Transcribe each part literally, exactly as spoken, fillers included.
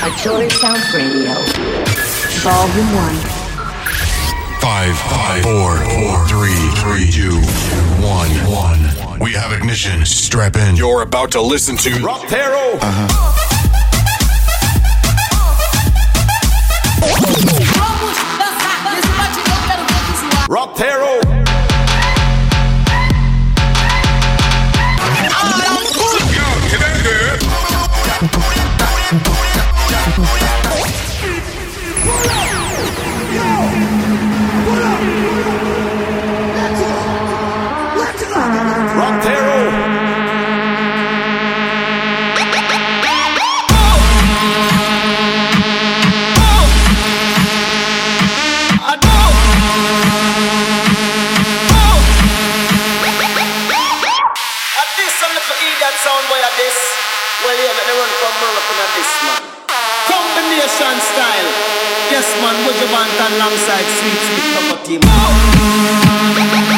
Artillery Sounds Radio. Volume one. Five, five, four, four, three, three, two, one, one. We have ignition. Strap in. You're about to listen to Rockero. Uh-huh. Rockero. Style. Yes, man, what you want alongside sweet, sweet property, man.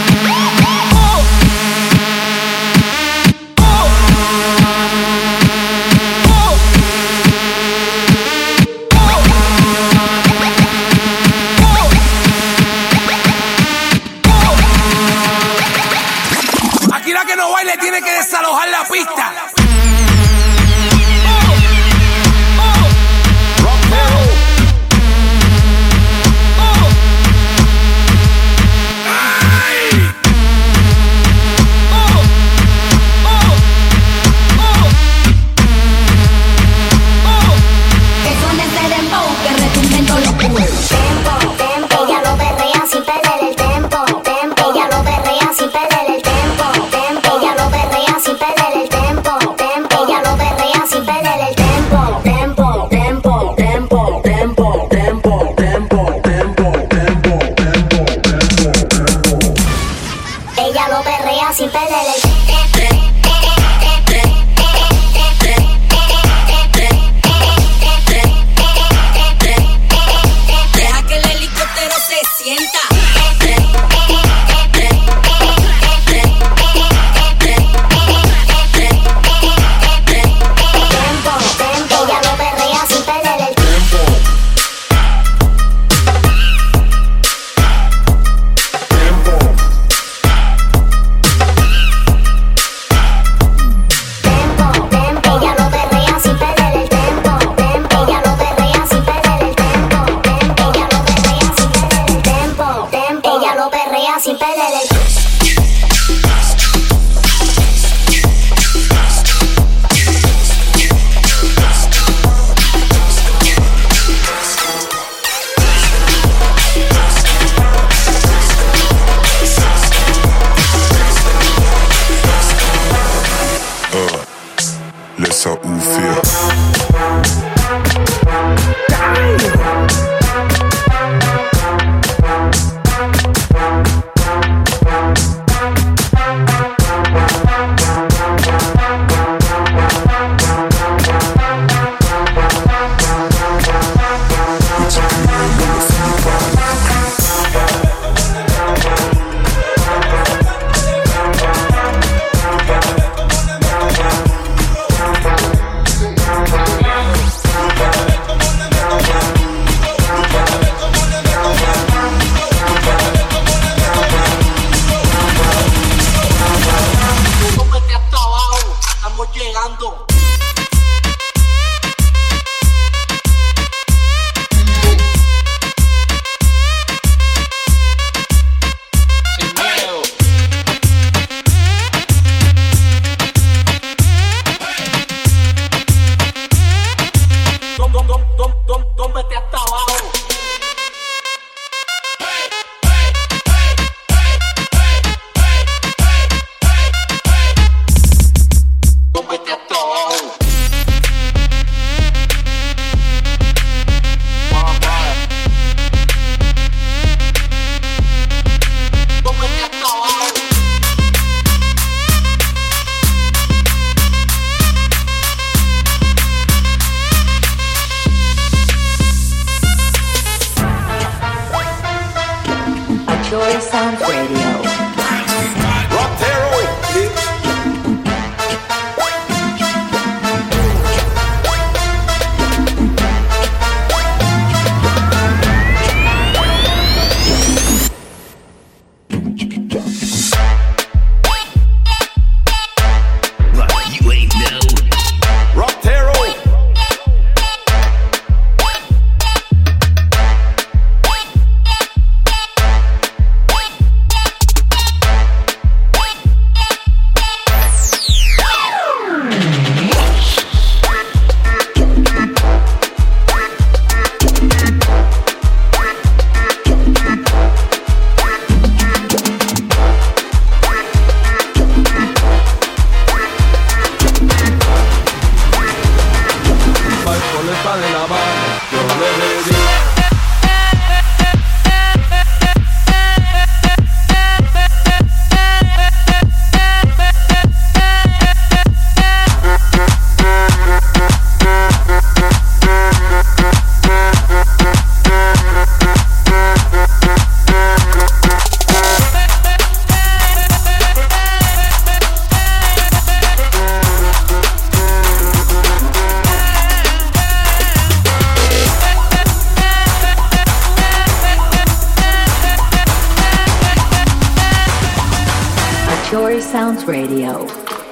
Aquí la que no baile tiene que desalojar la pista. levántale la mano, yo le pedí. Jory Sounds Radio.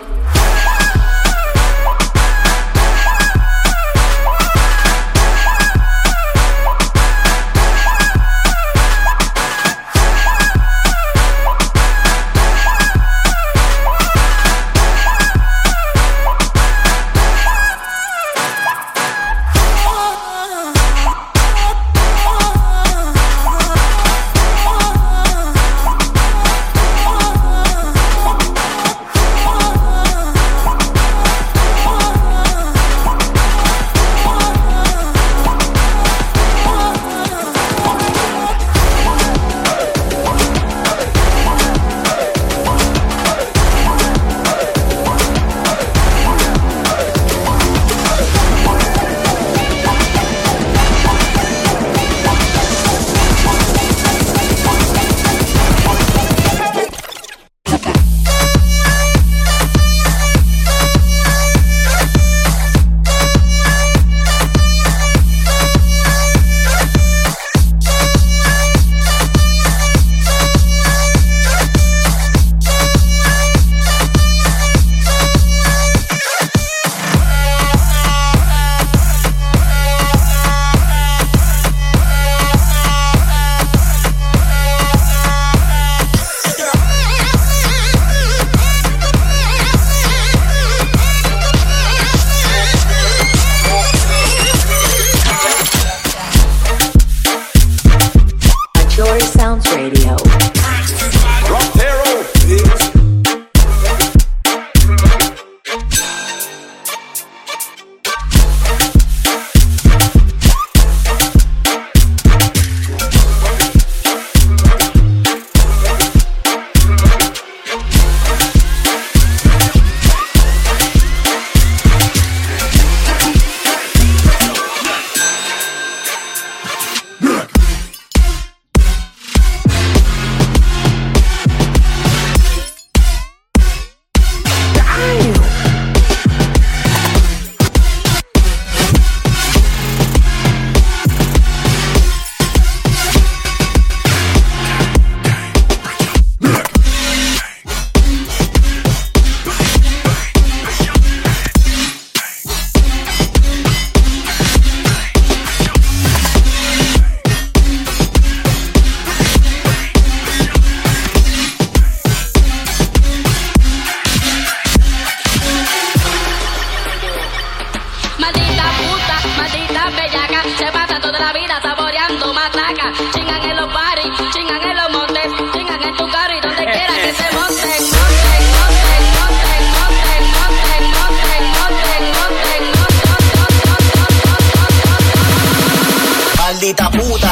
Maldita puta.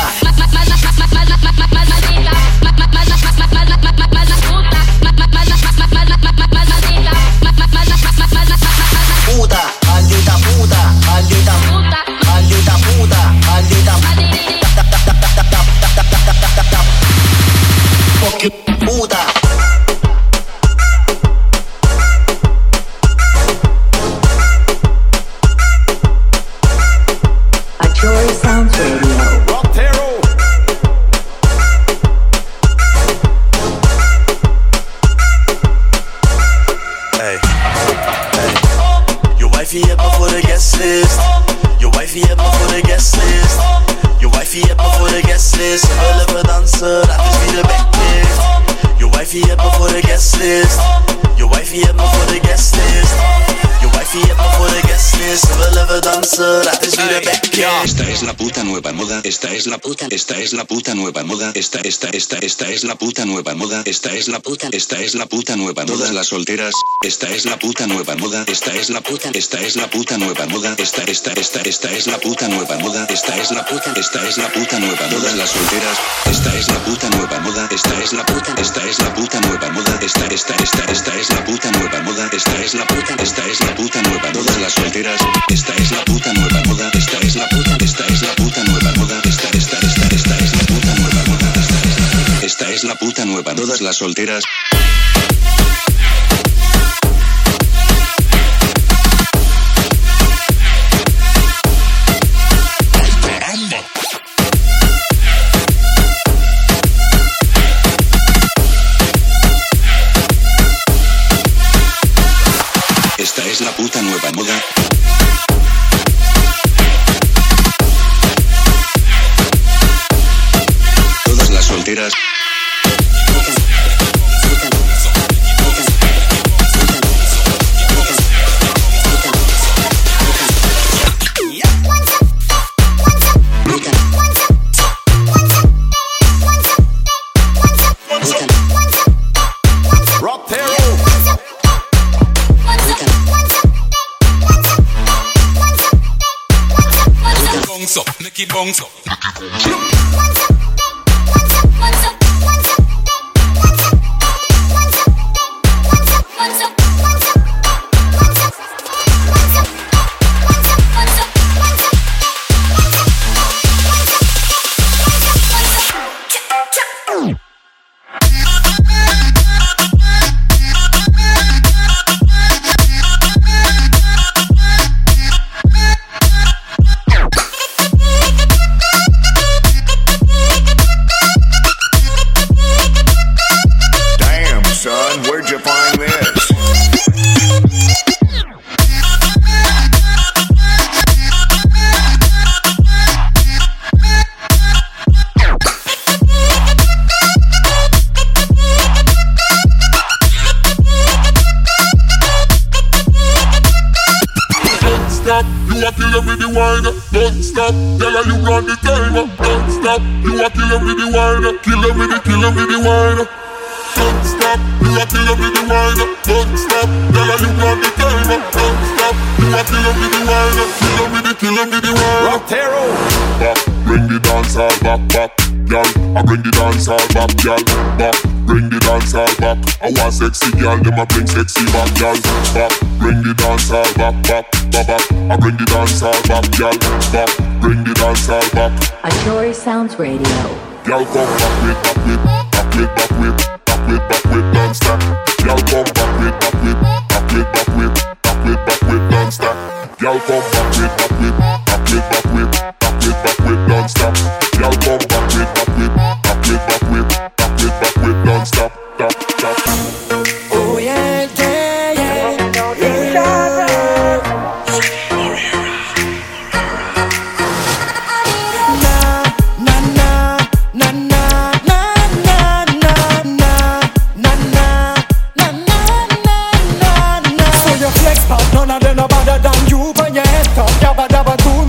Puta, maldita puta, maldita puta, maldita puta, maldita puta. A Jory Sounds Radio. Hey, hey. Your wifey up before the guest list. Your wifey up before the guest list. Your wifey up before the guest list. Irrelevant dancer, that is be the backlist. Your wifey up before the guest list. Your wifey up before the guest list. Your wifey up before the guest list. Irrelevant dancer. dancer, that is wieder back. Esta es la puta nueva moda, esta es la puta, esta es la puta nueva moda, esta, esta, esta, esta es la puta nueva moda, esta es la puta, esta es la puta nueva moda. Todas las solteras, esta es la puta nueva moda, esta es la puta, esta es la puta nueva moda, esta, esta, esta, esta es la puta nueva moda, esta es la puta, esta es la puta nueva moda. Todas las solteras, esta es la puta nueva moda, esta es la puta, esta es la puta nueva moda, esta, esta, esta, esta es la puta nueva moda, esta es la puta, esta es la puta nueva. Todas las solteras, esta es la puta nueva moda, esta es la puta, esta es la puta nueva moda, esta, esta, esta, esta es la puta nueva moda, esta, esta, esta es la puta nueva. Todas las solteras. Esta es la puta nueva moda. Todas las solteras. Nicky bounce up. Don't stop, tell her you run the timer. Don't stop, you a killer with the wine. Killer with the, killer with the wine. Don't stop, you a killer with the wine. Don't stop, tell her you run the timer. Don't stop, you a killer with the wine. Killer with the, killer with the wine. Rockero. Back, bring the dance all back, back, girl. I bring the dance all back, girl. Back, bring the dance all back. I want sexy girl, them a bring sexy back, girl. Back, bring the dance all back, back, back, back. I bring the dance all back, girl. Back, bring the dance all back. Ashore Sounds Radio. Girl, come back with, back with, back with, back with, back with, back with, non-stop. Girl, come back with, back with, back with, back with, back with, back with, non-stop. Girl, come back with, back with, back with, back with, back with, back with, non-stop. Girl, come back with, back with, back with, back with, back with, back with, non-stop. Stop, stop. Oh yeah, yeah, yeah, yeah. None of them no better than you, but you head top, dabba dabba do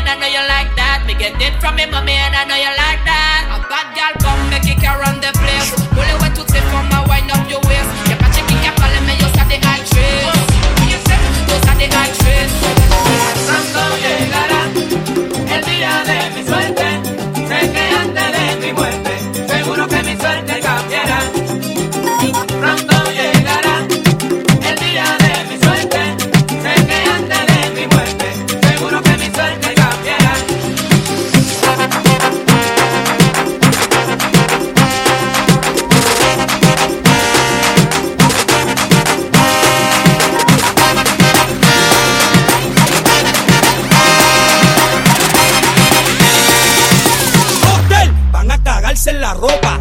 I know you like that. Me get it from me mommy and I know you like that. A bad girl come make it around the place. Pull it wet to take from my wind up your waist. You can check it, you calling me, you said the actress. Those are the actress. Cuando llegará el día de mi suerte, sé que antes de mi muerte, seguro que mi suerte cambiará. Pronto llegará el día de mi suerte, sé que antes de mi muerte, seguro que mi suerte cambiará. Hotel, van a cagarse en la ropa.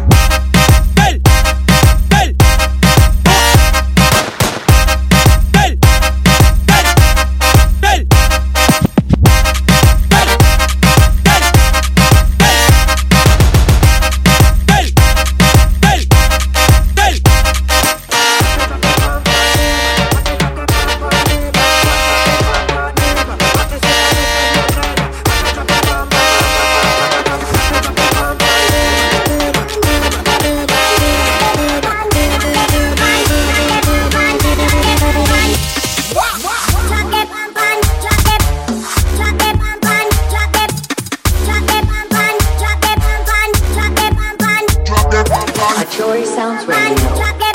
Joy Sounds Radio.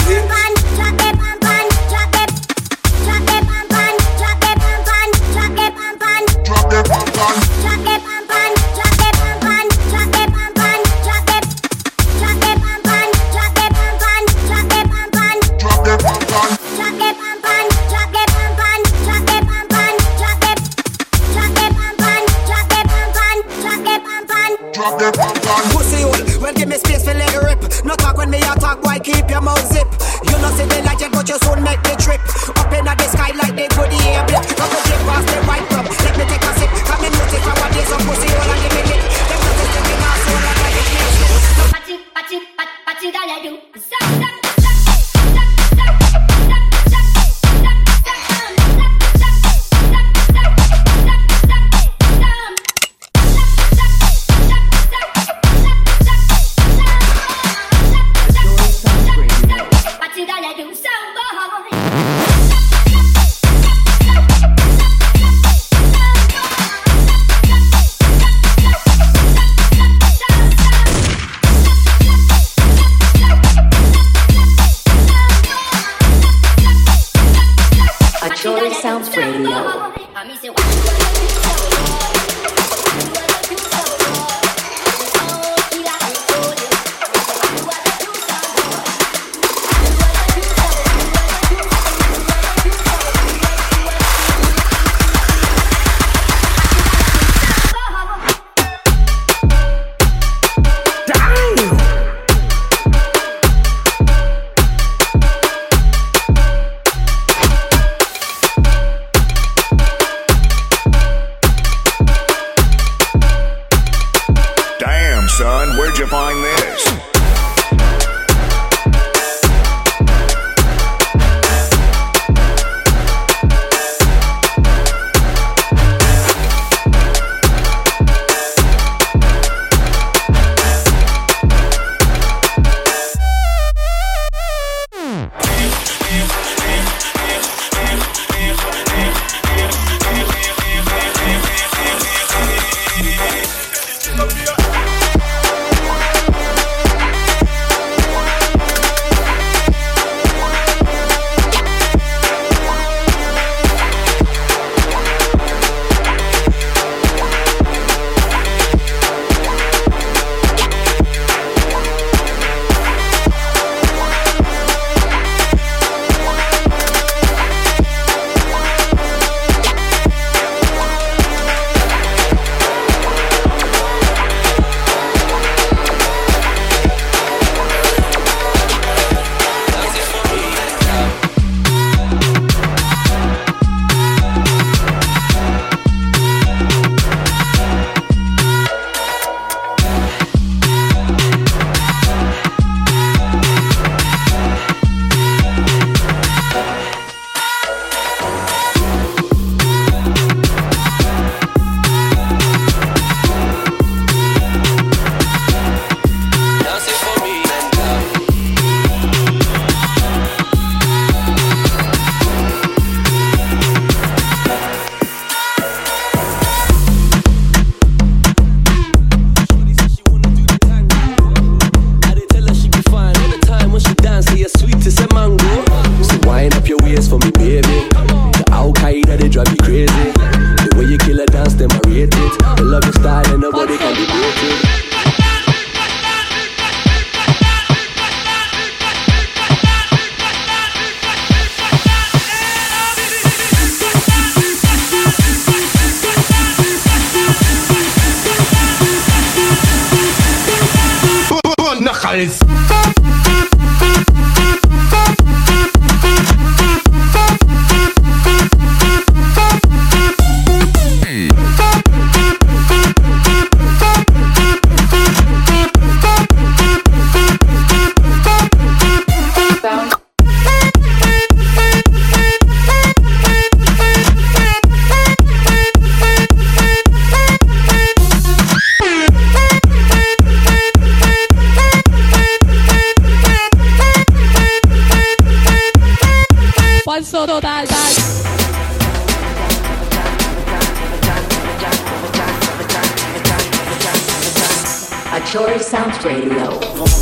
Pussy hole, well give me space for let it rip. No talk when me a talk, boy keep your mouth zip. You know see the light yet, but you soon make the trip. Up in the sky like the goodie air blip. Come to take past the right club, let me take a sip. Come in music for one day, some pussy hole and give me lit. Them not just taking our soul and like it makes it. Party, party, party, party that I do. Zap, zap. Joy Sounds Radio. Son, where'd you find this? son knuckles. Falso total, tal. Achori Sounds Radio.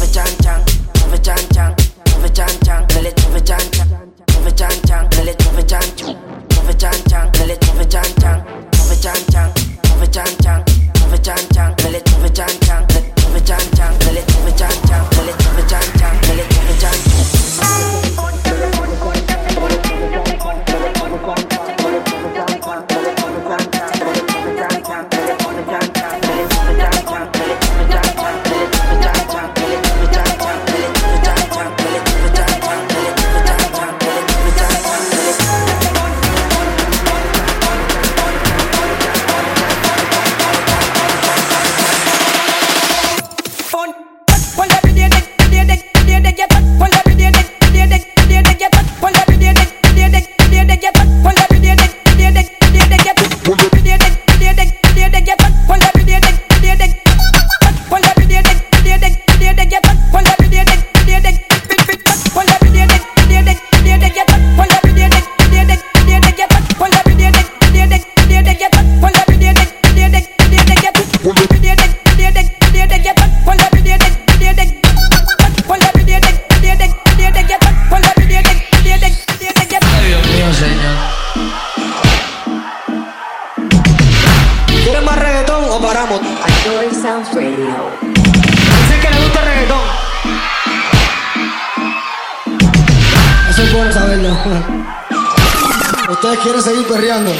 Ustedes quieren seguir perreando.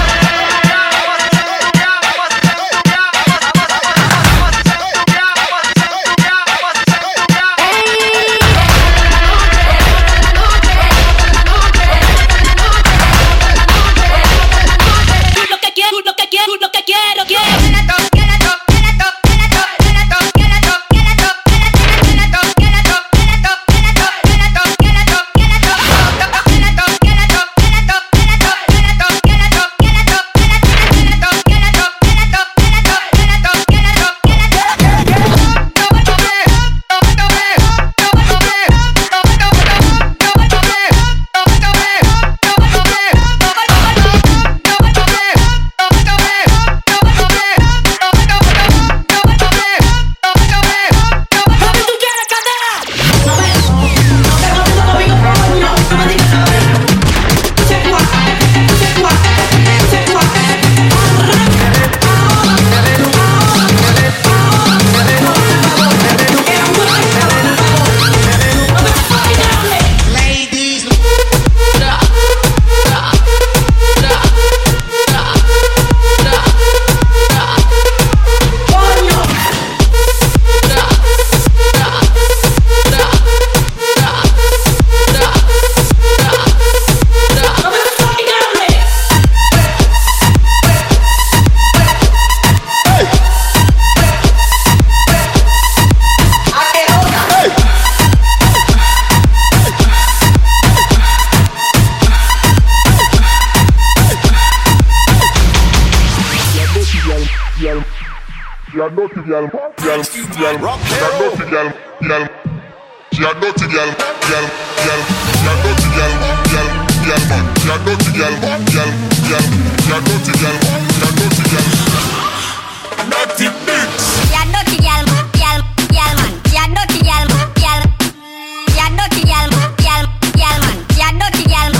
girl, girl, girl, girl, naughty girl, girl. She a naughty girl, girl, girl. She a naughty girl, girl, girl, man. She a naughty girl, girl, girl. She a naughty girl, she a naughty girl. Naughty bitch. She a naughty girl, girl, girl, man. She a naughty girl, girl. She a naughty girl, girl, girl, man. She a naughty girl.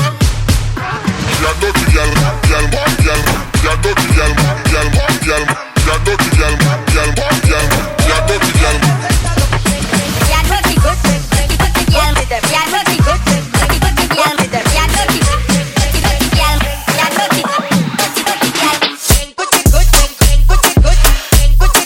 She a naughty girl, girl, girl. She a naughty girl, girl, girl. She a naughty girl, girl, girl. She a naughty girl. She a naughty good, naughty good girl. She a naughty good, naughty good girl. She a naughty, naughty girl. She a naughty, naughty good, naughty good girl. Good, good, good, good, good,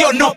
yo no.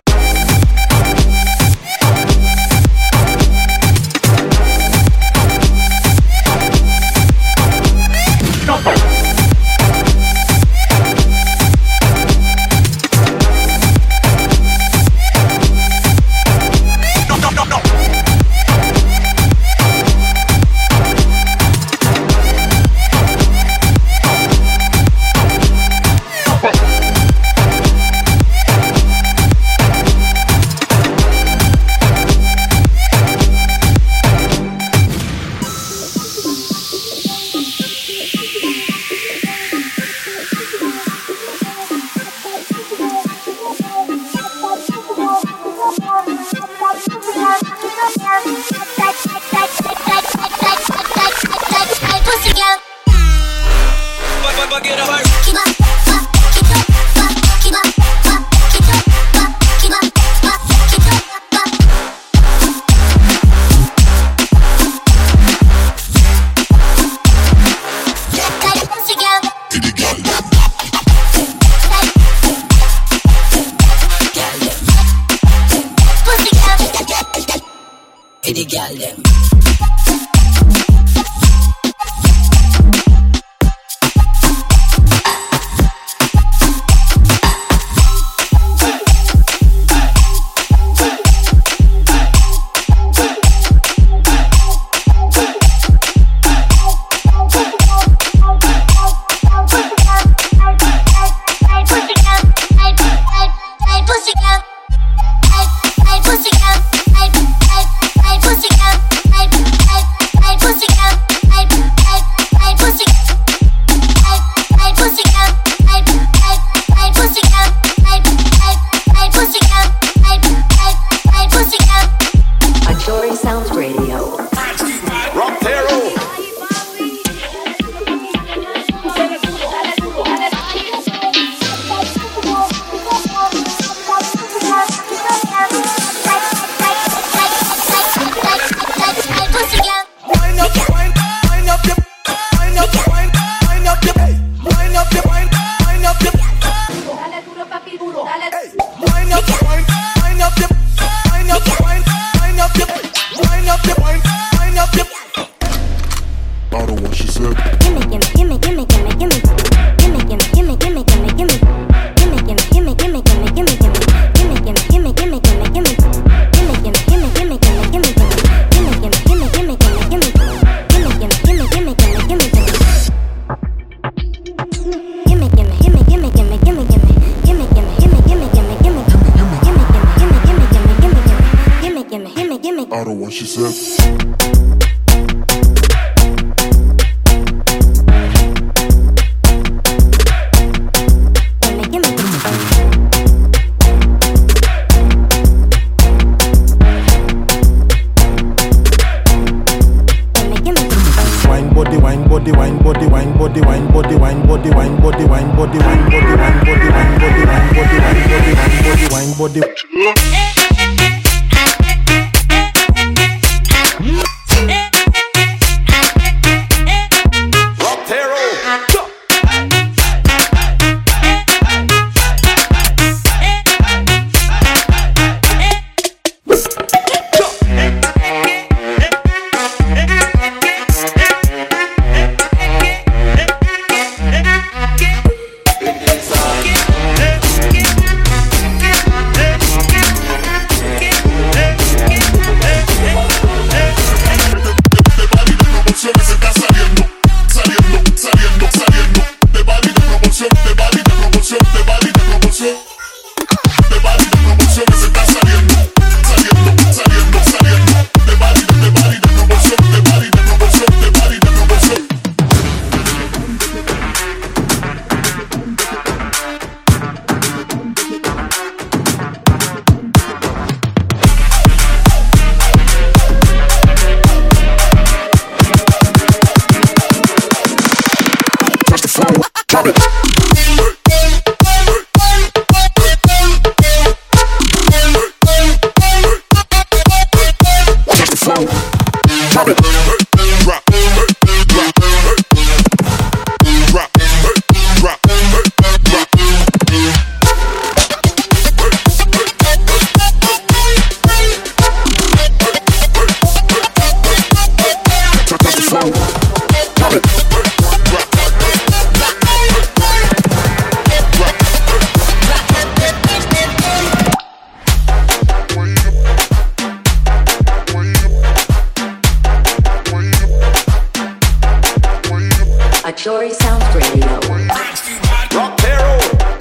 Sounds Radio. Rockero.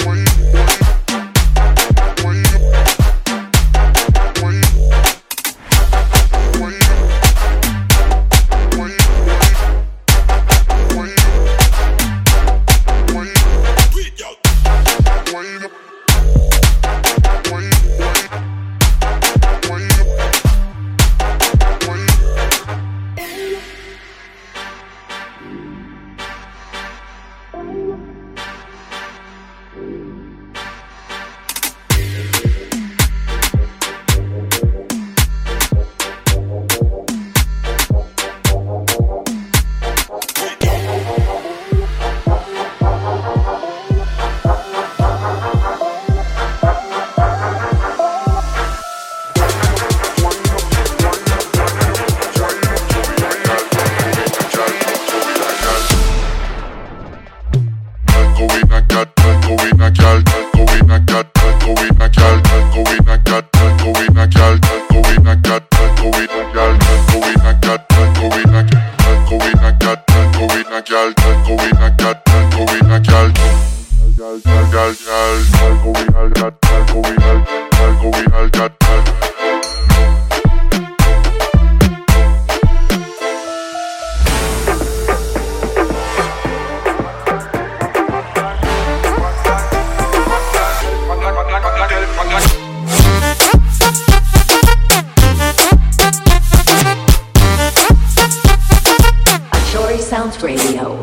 Sounds Radio.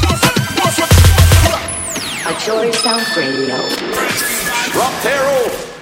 Sounds Radio. Rockero.